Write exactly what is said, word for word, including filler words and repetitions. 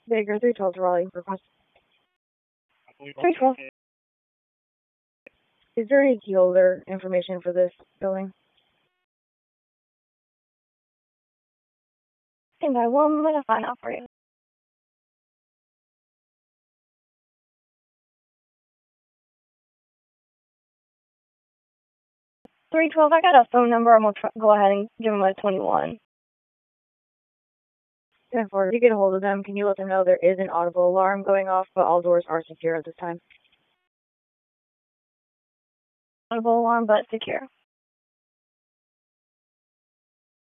Baker, three twelve to Raleigh, request. three twelve. Is there any key holder information for this building? Stand by one minute, fine, operator. three twelve, I got a phone number. I'm going to go ahead and give them a twenty-one. ten four, if you get a hold of them, can you let them know there is an audible alarm going off, but all doors are secure at this time? Audible alarm, but secure.